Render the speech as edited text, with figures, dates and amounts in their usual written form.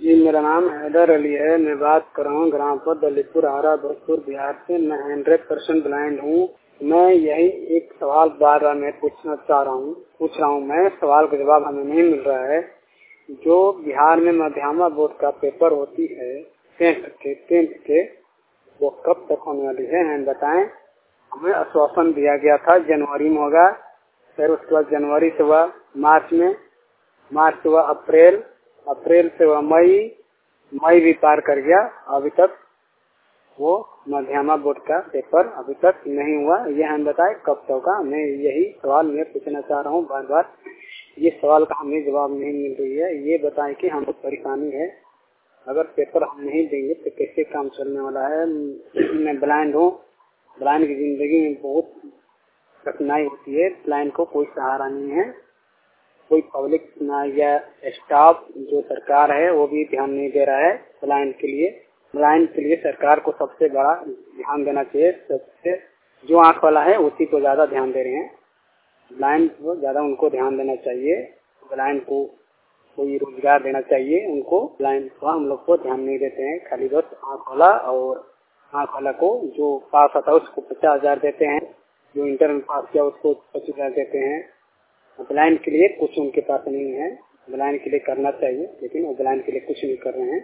जी, मेरा नाम हैदर अली है। मैं बात कर रहा हूँ ग्राम पर दलीपुर आरा भोजपुर बिहार से। मैं 100% ब्लाइंड हूँ। मैं यही एक सवाल बार बार मैं पूछ रहा हूँ। मैं सवाल का जवाब हमें नहीं मिल रहा है। जो बिहार में मध्यमा बोर्ड का पेपर होती है 10th के वो कब तक होने वाली है, हम बताएं। हमें आश्वासन दिया गया था जनवरी में होगा, फिर उसके बाद जनवरी से हुआ मार्च से हुआ अप्रैल से हुआ मई भी पार कर गया। अभी तक वो मध्यमा बोर्ड का पेपर अभी तक नहीं हुआ। ये हम बताए कब तक होगा। मैं यही सवाल मैं पूछना चाह रहा हूँ बार बार। ये सवाल का हमें जवाब नहीं मिल रही है। ये बताएं कि हमें परेशानी है। अगर पेपर हम नहीं देंगे तो कैसे काम चलने वाला है। मैं ब्लाइंड हूँ। ब्लाइंड की जिंदगी में बहुत कठिनाई होती है। ब्लाइंड को कोई सहारा नहीं है, कोई पब्लिक या स्टाफ जो सरकार है वो भी ध्यान नहीं दे रहा है ब्लाइंड के लिए। ब्लाइंड के लिए सरकार को सबसे बड़ा ध्यान देना चाहिए। सबसे जो आंख वाला है उसी को ज्यादा ध्यान दे रहे हैं। ब्लाइंड को ज्यादा उनको ध्यान देना चाहिए। ब्लाइंड को कोई रोजगार देना चाहिए उनको। ब्लाइंड को हम लोग को ध्यान नहीं देते हैं। खाली बस आंख वाला और आंख वाला को जो पास आता है उसको 50,000 देते हैं, जो इंटर में पास किया उसको 25,000 देते हैं। ब्लाइंड के लिए कुछ उनके पास नहीं है। ब्लाइंड के लिए करना चाहिए लेकिन वो ब्लाइंड के लिए कुछ नहीं कर रहे हैं।